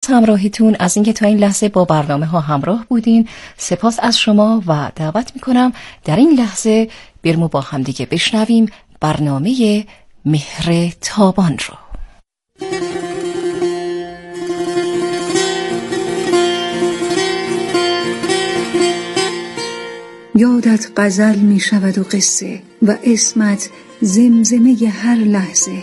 همراهیتون، از اینکه تا این لحظه با برنامه ها همراه بودین. سپاس از شما و دعوت میکنم در این لحظه بریم با همدیگه بشنویم برنامه مهر تابان رو. یادت غزل می شود و قصه و اسمت زمزمه هر لحظه.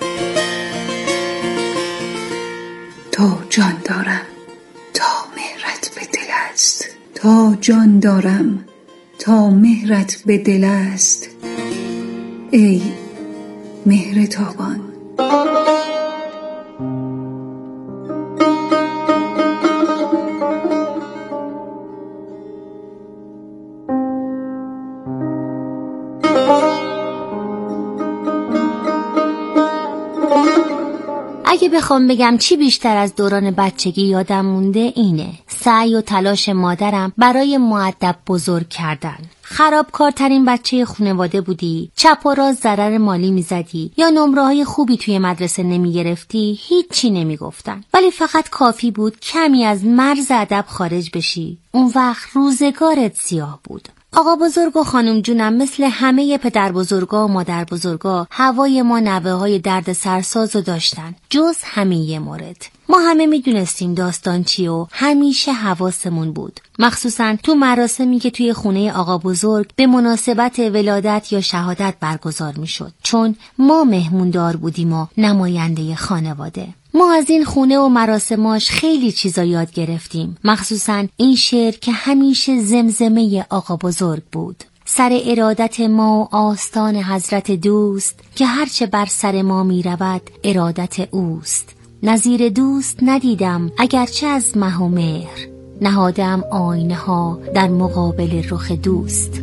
تا جان دارم تا مهرت به دل است، تا جان دارم تا مهرت به دل است، ای مهر تابان. اگه بخوام بگم چی بیشتر از دوران بچگی یادم مونده اینه: سعی و تلاش مادرم برای مؤدب بزرگ کردن. خرابکارترین بچه خانواده بودی، چپ و راست ضرر مالی میزدی یا نمره‌های خوبی توی مدرسه نمیگرفتی، هیچی نمیگفتن، ولی فقط کافی بود کمی از مرز ادب خارج بشی، اون وقت روزگارت سیاه بود. آقا بزرگ و خانم جونم مثل همه پدر بزرگا و مادر بزرگا هوای ما نوه های درد سرسازو داشتن، جز همین یه مورد. ما همه میدونستیم داستان چی و همیشه حواسمون بود، مخصوصا تو مراسمی که توی خونه آقا بزرگ به مناسبت ولادت یا شهادت برگزار میشد، چون ما مهموندار بودیم و نماینده خانواده. ما از این خونه و مراسماش خیلی چیزا یاد گرفتیم، مخصوصا این شعر که همیشه زمزمه آقا بزرگ بود: سر ارادت ما و آستان حضرت دوست، که هرچه بر سر ما می رود ارادت اوست. نظیر دوست ندیدم اگرچه از مه و مهر، نهادم آینه ها در مقابل رخ دوست.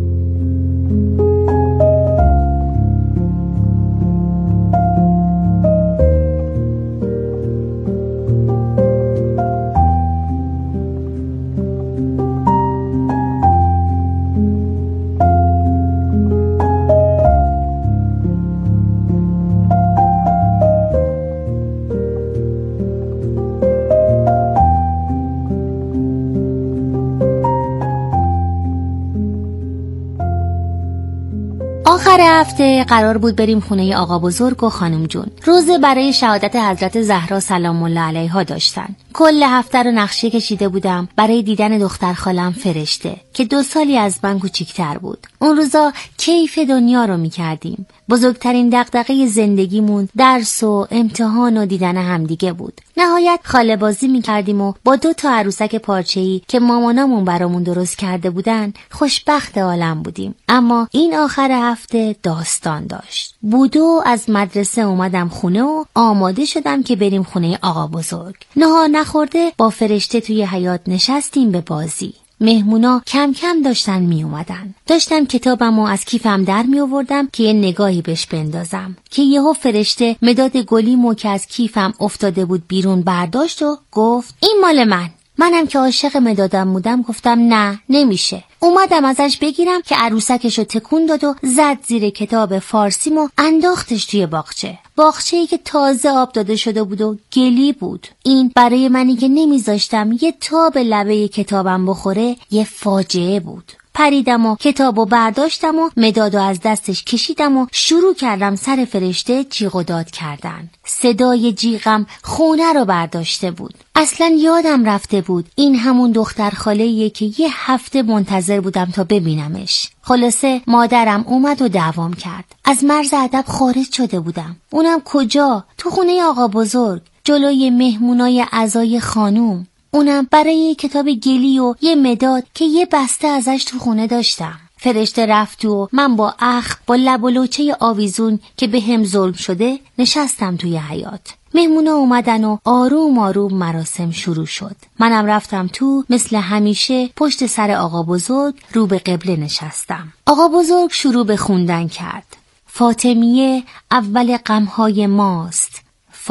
آخر هفته قرار بود بریم خونه آقا بزرگ و خانم جون. روزه برای شهادت حضرت زهرا سلام الله علیها داشتن. کل هفته رو نقشه کشیده بودم برای دیدن دختر خالم فرشته که 2 سالی از من کوچیک‌تر بود. اون روزا کیف دنیا رو می‌کردیم. بزرگترین دغدغه زندگیمون درس و امتحان و دیدن همدیگه بود. نهایت خاله بازی می‌کردیم و با 2 تا عروسک پارچه‌ای که مامانامون برامون درست کرده بودن خوشبخت عالم بودیم. اما این آخر هفته داستان داشت. بودو از مدرسه اومدم خونه و آماده شدم که بریم خونه آقا بزرگ. نهار نخورده با فرشته توی حیاط نشستیم به بازی. مهمونا کم کم داشتن می اومدن. داشتم کتابمو از کیفم در می آوردم که یه نگاهی بهش بندازم که یهو فرشته مداد گلیمو که از کیفم افتاده بود بیرون برداشت و گفت این مال منم که عاشق مدادم بودم گفتم نه نمیشه. اومدم ازش بگیرم که عروسکشو تکون داد و زد زیر کتاب فارسیم و انداختش توی باغچه‌ای که تازه آب داده شده بود و گلی بود. این برای منی که نمیذاشتم یه تا به لبه کتابم بخوره یه فاجعه بود. پریدم و کتابو برداشتم و مدادو از دستش کشیدم و شروع کردم سر فرشته جیغ و داد کردن. صدای جیغم خونه رو برداشته بود. اصلا یادم رفته بود این همون دختر خاله‌ایه که 1 هفته منتظر بودم تا ببینمش. خلاصه مادرم اومد و دعوام کرد. از مرز ادب خارج شده بودم. اونم کجا؟ تو خونه آقا بزرگ، جلوی مهمونای عزای خانوم. اونم برای کتاب گلی و یه مداد که یه بسته ازش تو خونه داشتم. فرشته رفت و من با لب و لوچه آویزون که به هم ظلم شده نشستم توی حیاط. مهمونا اومدن و آروم آروم مراسم شروع شد. منم رفتم تو، مثل همیشه پشت سر آقا بزرگ رو به قبله نشستم. آقا بزرگ شروع به خوندن کرد. فاطمیه اول غمهای ماست،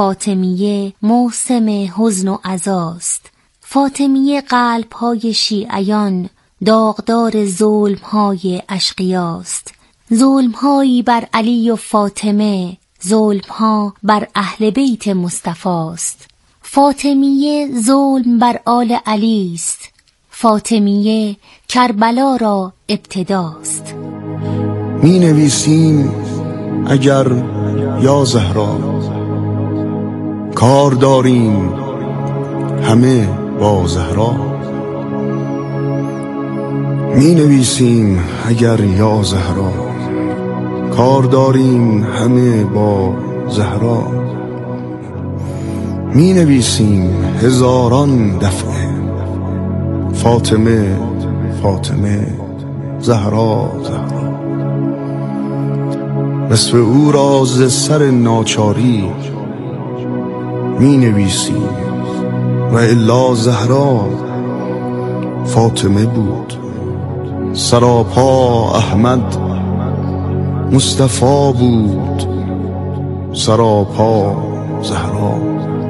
فاطمیه موسم حزن و عزاست، فاطمیه قلب‌های شیعیان داغدار ظلم‌های اشقیاست، ظلم‌هایی بر علی و فاطمه، ظلم‌ها بر اهل بیت مصطفاست. فاطمیه ظلم بر آل علی است، فاطمیه کربلا را ابتداست. می نویسیم اگر یا زهرا، کار داریم همه با زهرا. می نویسیم اگر یا زهرا، کار داریم همه با زهرا. می نویسیم هزاران دفعه فاطمه فاطمه زهرا زهرا. وصف او را ز سر ناچاری می نویسیم و الا زهرا فاطمه بود. سراپا احمد مصطفی بود، سراپا زهرا.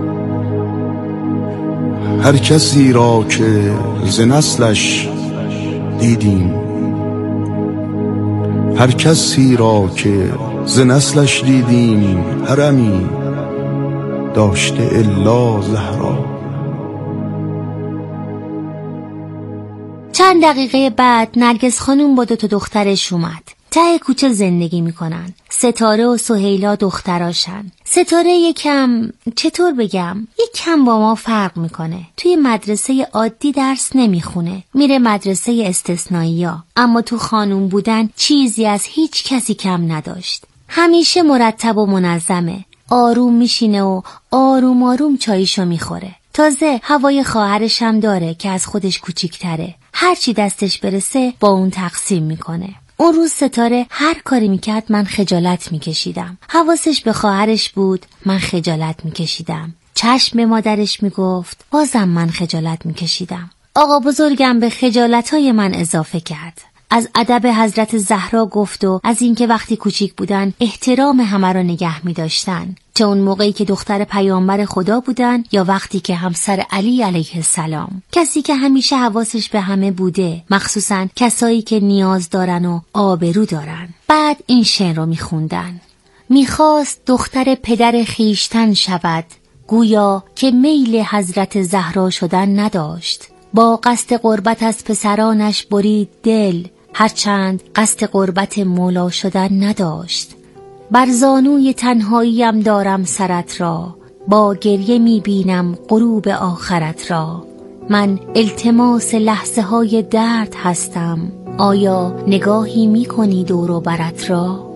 هر کسی را که ز نسلش دیدیم، هر کسی را که ز نسلش دیدیم، حرمی داشته الا زهرا. چند دقیقه بعد نرگس خانوم با 2 دخترش اومد. ته کوچه زندگی میکنن. ستاره و سهیلا دختراشن. ستاره یکم چطور بگم، یکم با ما فرق میکنه. توی مدرسه عادی درس نمیخونه، میره مدرسه استثنائی‌ها. اما تو خانوم بودن چیزی از هیچ کسی کم نداشت. همیشه مرتب و منظمه. آروم میشینه و آروم آروم چاییشو میخوره. تازه هوای خواهرش هم داره که از خودش کوچیک‌تره. هرچی دستش برسه با اون تقسیم میکنه. اون روز ستاره هر کاری میکرد من خجالت میکشیدم. حواسش به خواهرش بود، من خجالت میکشیدم. چشم به مادرش میگفت، بازم من خجالت میکشیدم. آقا بزرگم به خجالتهای من اضافه کرد. از ادب حضرت زهرا گفت و از اینکه وقتی کوچیک بودن احترام همه را نگه می‌داشتن، چه اون موقعی که دختر پیامبر خدا بودن یا وقتی که همسر علی علیه السلام. کسی که همیشه حواسش به همه بوده، مخصوصاً کسایی که نیاز دارن و آبرو دارن. بعد این شعر رو می‌خوندن: میخواست دختر پدر خیشتن شود، گویا که میل حضرت زهرا شدن نداشت. با قصد قربت از پسرانش برید دل، هرچند قصد قربت مولا شدن نداشت. بر زانوی تنهاییم دارم سرت را، با گریه میبینم غروب آخرت را. من التماس لحظه های درد هستم، آیا نگاهی میکنی دور و برت را؟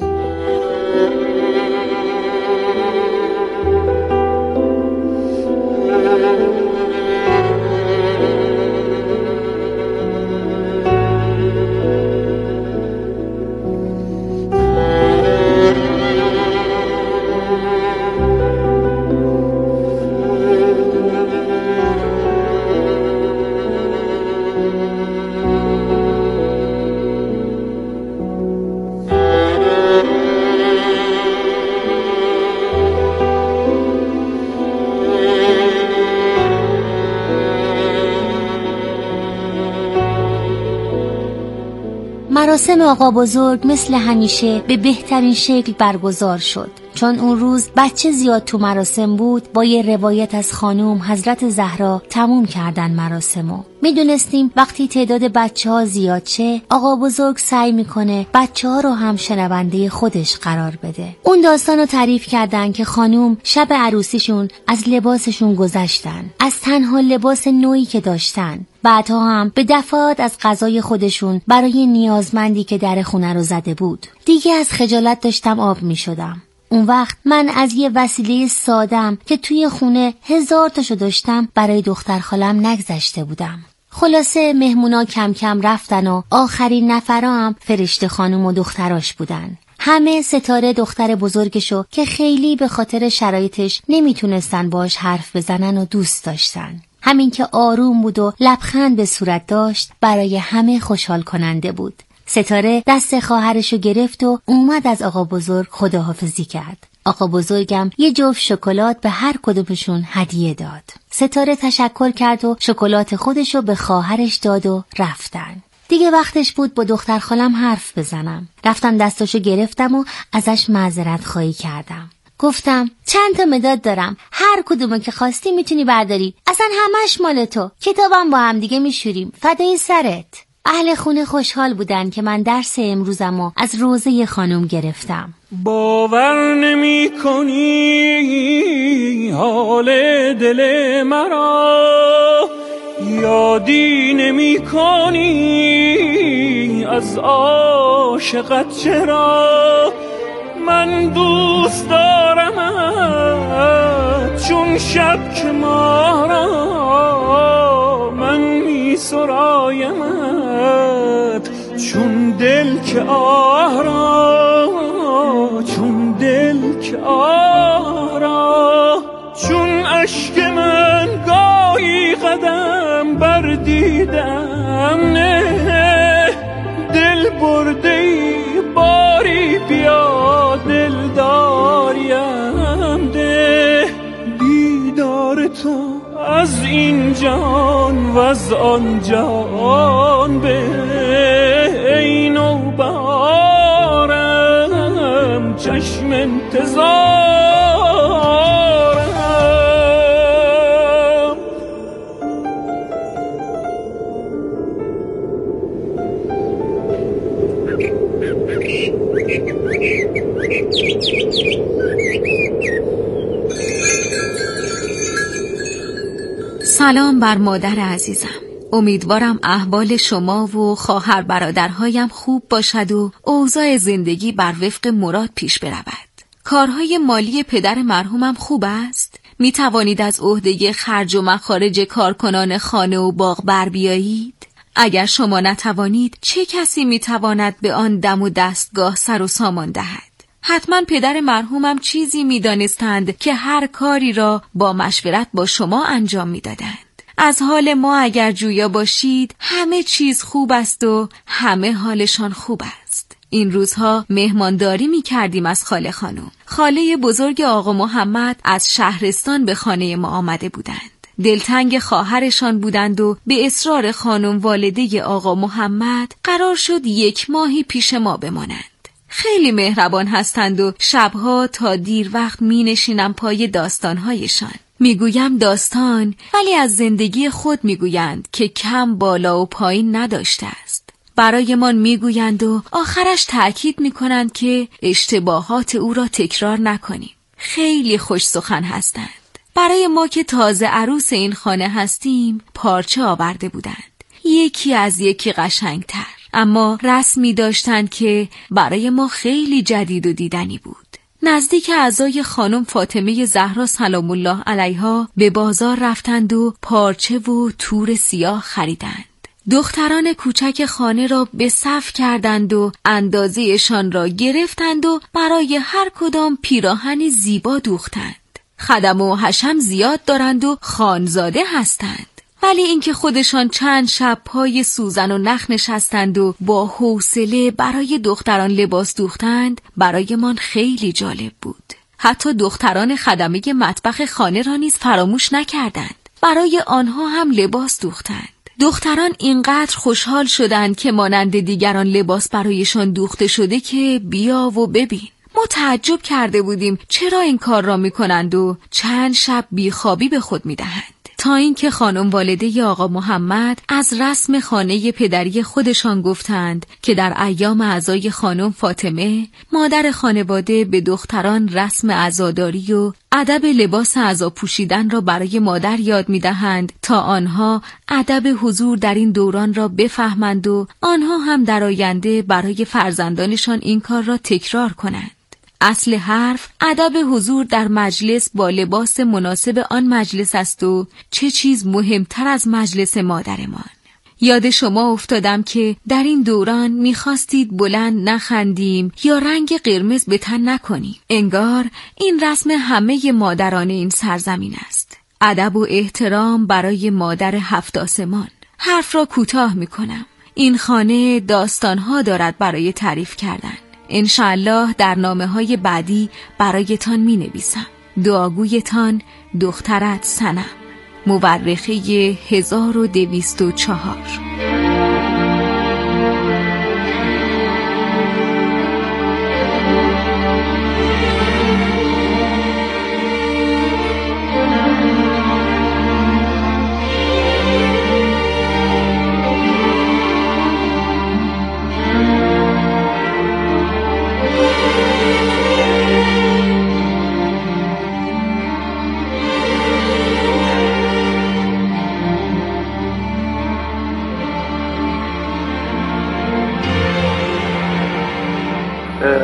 مراسم آقا بزرگ مثل همیشه به بهترین شکل برگزار شد. چون اون روز بچه زیاد تو مراسم بود، با یه روایت از خانوم حضرت زهرا تموم کردن مراسمو. میدونستیم وقتی تعداد بچه ها زیاد شه، آقا بزرگ سعی میکنه بچه ها رو هم شنونده خودش قرار بده. اون داستانو تعریف کردن که خانوم شب عروسیشون از لباسشون گذشتن، از تنها لباس نوعی که داشتن. بعدها هم به دفعات از غذای خودشون برای نیازمندی که در خونه رو زده بود. دیگه از خجالت داشتم آب می شدم. اون وقت من از یه وسیله سادم که توی خونه 1000 تاشو داشتم برای دختر خالم نگذشته بودم. خلاصه مهمونا کم کم رفتن و آخرین نفرا هم فرشته خانم و دختراش بودن. همه ستاره دختر بزرگشو که خیلی به خاطر شرایطش نمیتونستن باش حرف بزنن و دوست داشتن. همین که آروم بود و لبخند به صورت داشت برای همه خوشحال کننده بود. ستاره دست خواهرشو گرفت و اومد از آقا بزرگ خداحافظی کرد. آقا بزرگم یه جفت شکلات به هر کدومشون هدیه داد. ستاره تشکر کرد و شکلات خودشو به خواهرش داد و رفتن. دیگه وقتش بود با دختر خالم حرف بزنم. رفتم دستاشو گرفتم و ازش معذرت خواهی کردم. گفتم چند تا مداد دارم، هر کدومو که خواستی میتونی برداری، اصلا همش مال تو، کتابم با هم دیگه میشوریم، فدای سرت. اهل خونه خوشحال بودن که من درس امروزمو از روزه خانم گرفتم. باور نمی کنی حال دل مرا، یادی نمی کنی از عاشقت چرا. من دوست دارمت چون شب که ما را، من می سرایمت چون دل که آرا، چون دل که آرا. چون اشک من گاهی قدم بر دیدم نه، دل برده ای باری بیا دل داریم ده. دیدار تو از این جان و از آن جان به ای نوبهارم چشم انتظارم. سلام بر مادر عزیزم. امیدوارم احوال شما و خواهر برادرهایم خوب باشد و اوضاع زندگی بر وفق مراد پیش برود. کارهای مالی پدر مرحومم خوب است؟ می توانید از عهده خرج و مخارج کارکنان خانه و باغ بر بیایید؟ اگر شما نتوانید، چه کسی می تواند به آن دم و دستگاه سر و سامان دهد؟ حتما پدر مرحومم چیزی می دانستند که هر کاری را با مشورت با شما انجام می دادند. از حال ما اگر جویا باشید، همه چیز خوب است و همه حالشان خوب است. این روزها مهمانداری می کردیم از خاله خانم. خاله بزرگ آقا محمد از شهرستان به خانه ما آمده بودند. دلتنگ خواهرشان بودند و به اصرار خانم والده آقا محمد قرار شد 1 ماهی پیش ما بمانند. خیلی مهربان هستند و شبها تا دیر وقت می نشینم پای داستانهایشان. میگویم داستان، ولی از زندگی خود میگویند که کم بالا و پایین نداشته است. برایمان میگویند و آخرش تأکید میکنند که اشتباهات او را تکرار نکنیم. خیلی خوش سخن هستند. برای ما که تازه عروس این خانه هستیم پارچه آورده بودند، یکی از یکی قشنگتر، اما رسمی داشتند که برای ما خیلی جدید و دیدنی بود. نزدیک اعضای خانم فاطمه زهرا سلام الله علیها به بازار رفتند و پارچه و تور سیاه خریدند. دختران کوچک خانه را به صف کردند و اندازه‌شان را گرفتند و برای هر کدام پیراهنی زیبا دوختند. خدم و حشم زیاد دارند و خانزاده هستند، ولی اینکه خودشان چند شب پای سوزن و نخ نشستند و با حوصله برای دختران لباس دوختند برایمان خیلی جالب بود. حتی دختران خدمه مطبخ خانه را نیز فراموش نکردند، برای آنها هم لباس دوختند. دختران اینقدر خوشحال شدند که مانند دیگران لباس برایشان دوخته شده که بیا و ببین. ما تعجب کرده بودیم چرا این کار را می‌کنند و چند شب بیخوابی به خود می‌دهند. تا اینکه خانم والده آقا محمد از رسم خانه پدری خودشان گفتند که در ایام عزای خانم فاطمه مادر خانواده به دختران رسم عزاداری و ادب لباس عزا پوشیدن را برای مادر یاد می‌دهند تا آنها ادب حضور در این دوران را بفهمند و آنها هم در آینده برای فرزندانشان این کار را تکرار کنند. اصل حرف ادب حضور در مجلس با لباس مناسب آن مجلس است و چه چیز مهمتر از مجلس مادرمان. یاد شما افتادم که در این دوران میخواستید بلند نخندیم یا رنگ قرمز به تن نکنیم. انگار این رسم همه مادران این سرزمین است. ادب و احترام برای مادر 7 آسمان. حرف را کوتاه میکنم. این خانه داستانها دارد برای تعریف کردن. انشاءالله در نامه‌های بعدی برایتان می‌نویسم. دعاگویتان دخترت سنم. مورخه 1204.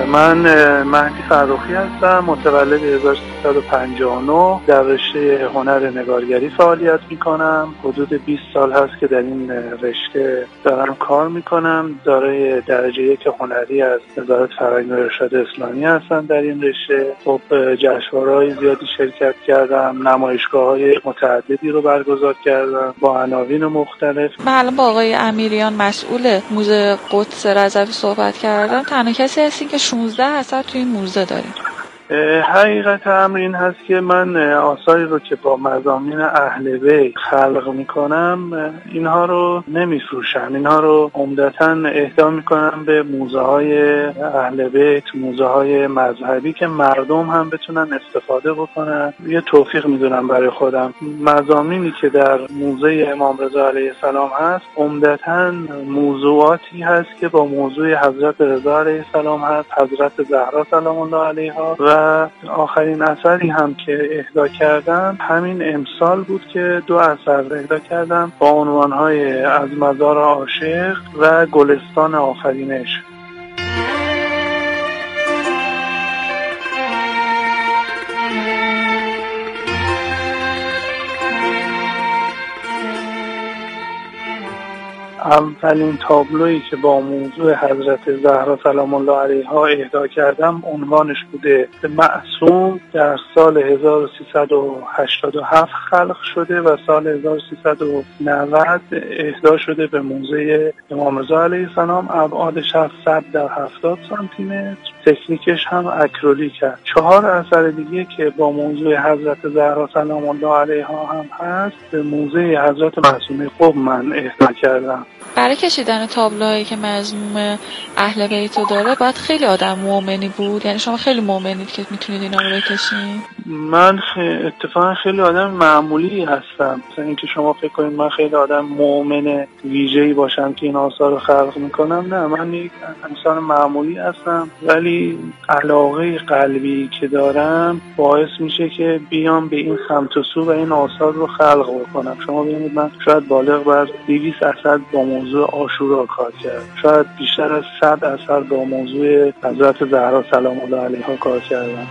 من مهدی فرخی هستم، متولد 1359، در رشته هنر نگارگری فعالیت میکنم. حدود 20 سال هست که در این رشته دارم کار میکنم. دارای درجه 1 هنری از وزارت فرهنگ و ارشاد اسلامی هستم. در این رشته خب جشنواره‌های زیادی شرکت کردم، نمایشگاه‌های متعددی رو برگزار کردم با عناوین مختلف. من الان با آقای امیریان مسئول موزه قدس رضوی صحبت کردم. تنها کسی هستی که 16 اثر توی این موزه داریم. حقیقت امر این هست که من آثاری رو که با مضامین اهل بیت خلق میکنم اینها رو نمیفروشم، اینها رو عمدتاً اهدا میکنم به موزه های اهل بیت، موزه های مذهبی که مردم هم بتونن استفاده بکنن. یه توفیق میدونم برای خودم. مضامینی که در موزه امام رضا علیه السلام هست عمدتاً موضوعاتی هست که با موضوع حضرت رضا علیه السلام هست، حضرت زهرا سلام الله علیها. و آخرین اثری هم که اهدا کردم همین امسال بود که 2 اثر اهدا کردم با عنوانهای از مزار عاشق و گلستان آفرینش. اولین تابلویی که با موضوع حضرت زهرا سلام الله علیها اهدا کردم عنوانش بوده معصوم، در سال 1387 خلق شده و سال 1390 اهدا شده به موزه امام رضا علیه السلام. ابعادش 100 در 70 سانتی متر، تکنیکش هم اکریلیک است. 4 اثر دیگه که با موضوع حضرت زهرا سلام الله علیها هم هست به موزه حضرت معصومه قم من اهدا کردم. برای کشیدن تابلوهایی که مضمون اهل بیت رو داره باید خیلی آدم مؤمنی بود. یعنی شما خیلی مؤمنید که میتونید اینا رو بکشین؟ من اتفاقا خیلی آدم معمولی هستم. مثلا اینکه شما فکر کنید من خیلی آدم مؤمن ویژه‌ای باشم که این آثار رو خلق میکنم، نه، من یک انسان معمولی هستم، ولی علاقه قلبی که دارم باعث میشه که بیام به این سمت و سو و این آثار رو خلق بکنم. شما ببینید من شاید بالغ بر 200 اثر با موضوع عاشورا کار کردم، شاید بیشتر از 100 اثر با موضوع حضرت زهرا سلام الله علیها کار کردم.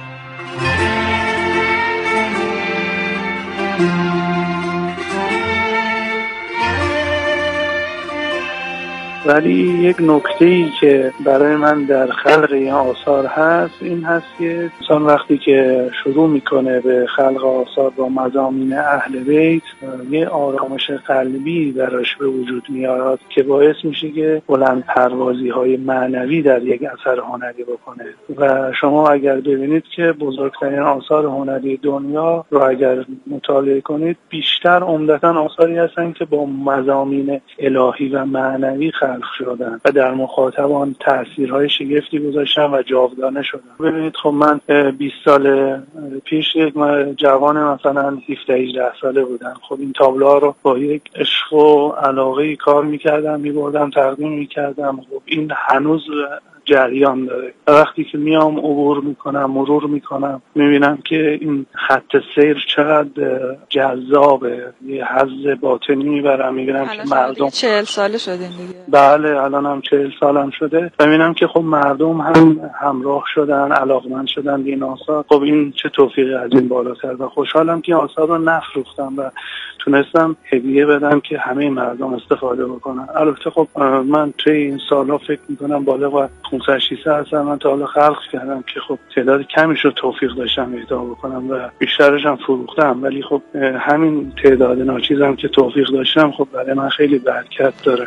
ولی یک نکته‌ای که برای من در خلق این آثار هست این هست که انسان وقتی که شروع میکنه به خلق آثار با مضامین اهل بیت یه آرامش قلبی براش به وجود میاد که باعث میشه که بلند پروازی های معنوی در یک اثر هنری بکنه. و شما اگر ببینید که بزرگترین آثار هنری دنیا رو اگر مطالعه کنید بیشتر عمدتاً آثاری هستن که با مضامین الهی و معنوی خلق شدن و در مخاطبان تأثیرهای شگفتی گذاشتن و جاودانه شدن. ببینید خب من 20 سال پیش یک جوان مثلا 17-18 ساله بودم. خب این تابلوها رو با یک عشق و علاقه کار میکردم، میبردم تقدیم میکردم. خب این هنوز جریان داره. وقتی که میام عبور میکنم، مرور میکنم، میبینم که این خط سیر چقدر جذابه، یه حظ باطنی میبرم. میبینم که مردم 40 ساله شدین دیگه. بله الان هم 40 سالم شده و میبینم که خب مردم هم همراه شدن، علاقمند شدن به این آثار. خب این چه توفیقی از این بالاتر. و خوشحالم که آثار رو نفروختم و تونستم هدیه بدم که همه مردم استفاده بکنن. البته خب من توی این سالها فکر میکنم بالغ 500-600 اثر من تا حالا خلق کردم که خب تعداد کمیش رو توفیق داشتم اهدا بکنم و بیشترش هم فروختم. ولی خب همین تعداد ناچیزم که توفیق داشتم خب برای من خیلی برکت داره.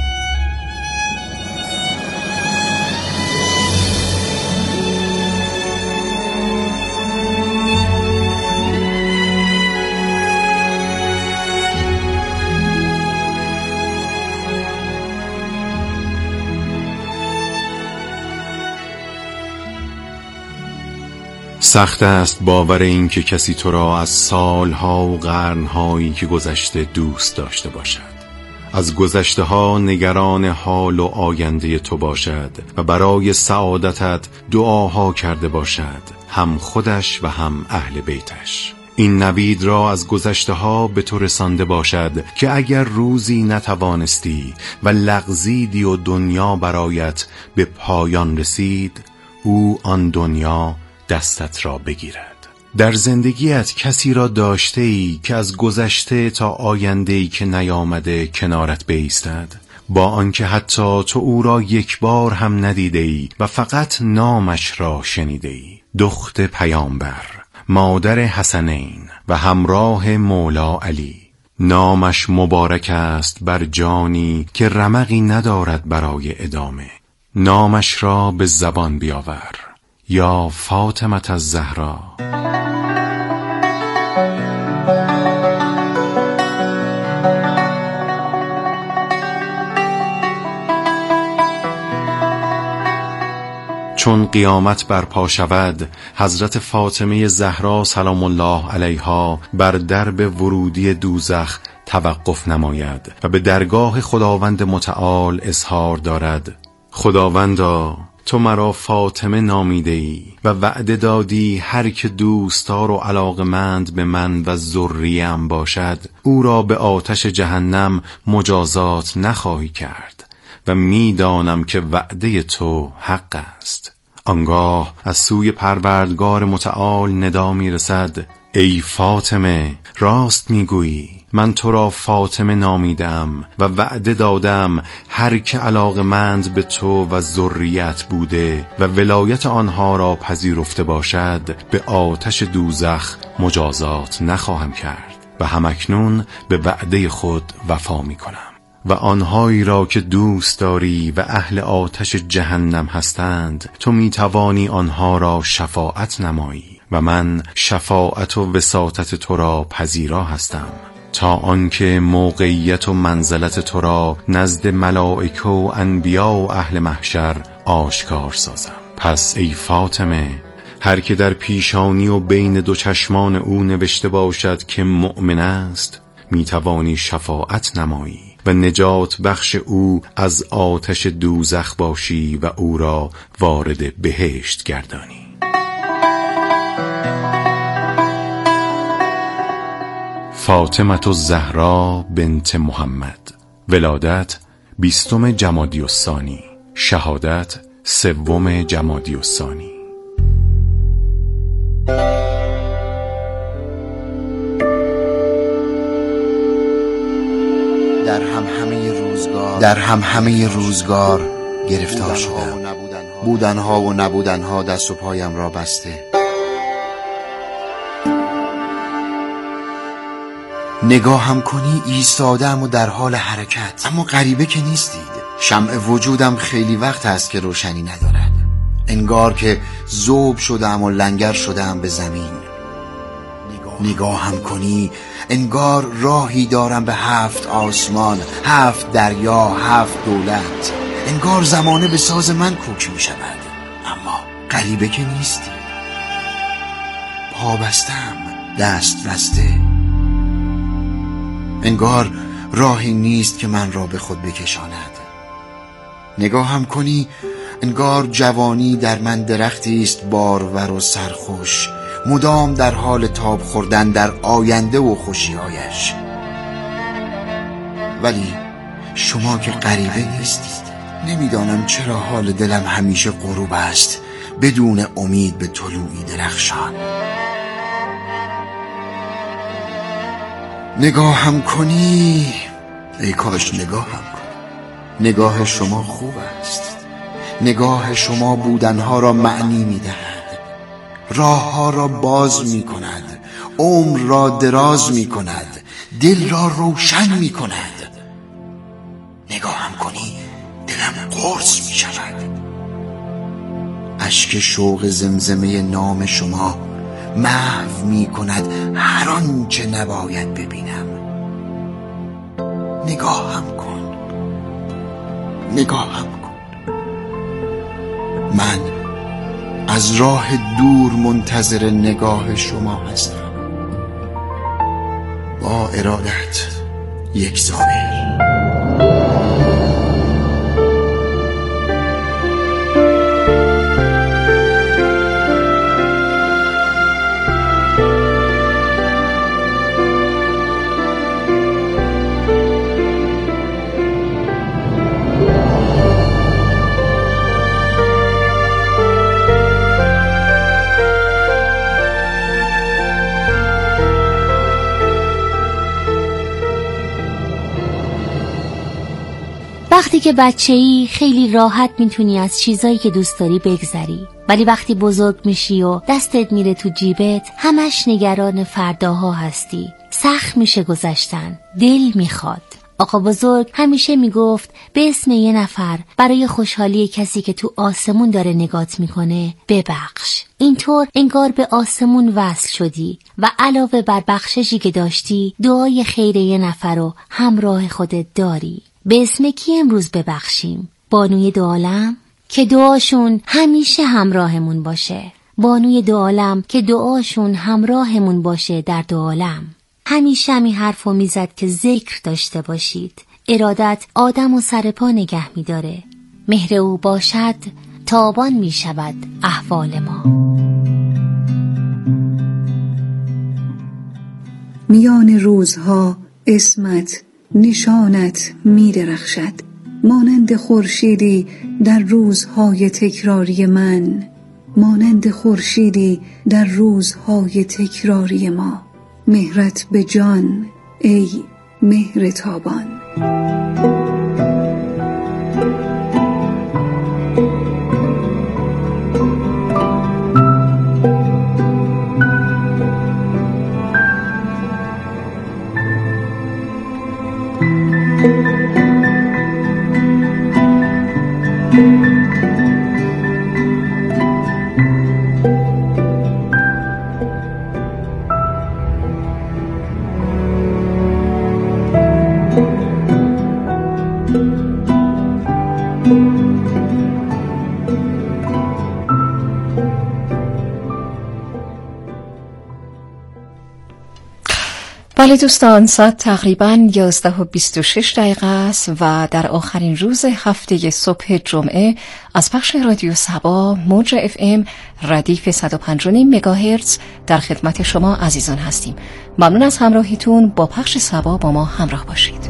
سخت است باور این که کسی تو را از سالها و قرنهایی که گذشته دوست داشته باشد، از گذشته ها نگران حال و آینده تو باشد و برای سعادتت دعاها کرده باشد، هم خودش و هم اهل بیتش. این نوید را از گذشته ها به تو رسانده باشد که اگر روزی نتوانستی و لغزیدی و دنیا برایت به پایان رسید، او آن دنیا دستت را بگیرد. در زندگیت کسی را داشته ای که از گذشته تا آینده‌ای که نیامده کنارت بایستد، با آنکه حتی تو او را یک بار هم ندیده ای و فقط نامش را شنیده ای؟ دخت پیامبر، مادر حسنین و همراه مولا علی، نامش مبارک است بر جانی که رمقی ندارد برای ادامه. نامش را به زبان بیاور، یا فاطمه الزهرا. چون قیامت برپا شود، حضرت فاطمه زهرا سلام الله علیها بر درب ورودی دوزخ توقف نماید و به درگاه خداوند متعال اظهار دارد: خداوندا، تو مرا فاطمه نامیده ای و وعده دادی هر که دوستدار و علاقمند به من و ذریه‌ام باشد، او را به آتش جهنم مجازات نخواهی کرد و میدانم که وعده تو حق است. آنگاه از سوی پروردگار متعال ندا میرسد: ای فاطمه، راست میگویی، من تو را فاطمه نامیدم و وعده دادم هر که علاقمند به تو و ذریت بوده و ولایت آنها را پذیرفته باشد، به آتش دوزخ مجازات نخواهم کرد و همکنون به وعده خود وفا میکنم. و آنهایی را که دوست داری و اهل آتش جهنم هستند، تو میتوانی آنها را شفاعت نمایی و من شفاعت و وساطت تو را پذیرا هستم، تا آنکه موقعیت و منزلت تو را نزد ملائکه و انبیا و اهل محشر آشکار سازم. پس ای فاطمه، هر که در پیشانی و بین دو چشمان او نوشته باشد که مؤمن است، میتوانی شفاعت نمایی و نجات بخش او از آتش دوزخ باشی و او را وارد بهشت گردانی. فاطمه الزهرا بنت محمد، ولادت 20 جمادی الثانی، شهادت 3 جمادی الثانی. در هم همه روزگار گرفتار شدم. بودنها و نبودنها دست و پایم را بسته. نگاهم کنی ایستادم و در حال حرکت، اما غریبه که نیستید. شمع وجودم خیلی وقت است که روشنی ندارد. انگار که ذوب شدم و لنگر شدم به زمین. نگاهم کنی انگار راهی دارم به 7 آسمان، 7 دریا، 7 دولت. انگار زمانه به ساز من کوک می شود، اما غریبه که نیستی. پا بستم، دست بسته. انگار راهی نیست که من را به خود بکشاند. نگاهم کنی انگار جوانی در من درختی است بارور و سرخوش، مدام در حال تاب خوردن در آینده و خوشی‌هایش. ولی شما که غریبه نیستید. نمیدانم چرا حال دلم همیشه غروب است، بدون امید به طلوعی درخشان. نگاهم کنی، ای کاش نگاهم کنی. نگاه شما خوب است. نگاه شما بودنها را معنی می‌دهد، راه ها را باز می کند، عمر را دراز می کند، دل را روشن می کند. نگاهم کنی دلم قرص می شود. اشک شوق زمزمه نام شما محو می کند هر آنچه نباید ببینم. نگاهم کن، نگاهم کن. من از راه دور منتظر نگاه شما هستم. با ارادت، یک ظاهر. وقتی که بچه‌ای خیلی راحت میتونی از چیزایی که دوست داری بگذری، ولی وقتی بزرگ میشی و دستت میره تو جیبت همش نگران فرداها هستی. سخت میشه گذشتن، دل میخواد. آقا بزرگ همیشه میگفت به اسم یه نفر برای خوشحالی کسی که تو آسمون داره نگات میکنه ببخش. اینطور انگار به آسمون وصل شدی و علاوه بر بخششی که داشتی دعای خیر یه نفر رو همراه خودت داری. به اسم کی امروز ببخشیم؟ بانوی دو عالم که دعاشون همیشه همراهمون باشه. بانوی دو عالم که دعاشون همراهمون باشه در دو عالم. همیشه همین حرفو میزد که ذکر داشته باشید. ارادت آدم و سر پا نگه میداره. مهر او باشد تابان میشود احوال ما. میان روزها اسمت نشانت میدرخشد، مانند خورشیدی در روزهای تکراری من، مانند خورشیدی در روزهای تکراری ما. مهرت به جان ای مهر تابان. بله دوستان، ساعت تقریباً 11:26 است و در آخرین روز هفته صبح جمعه از پخش رادیو صبا موج FM ردیف 105.5 مگاهرتز در خدمت شما عزیزان هستیم. ممنون از همراهیتون. با پخش صبا با ما همراه باشید.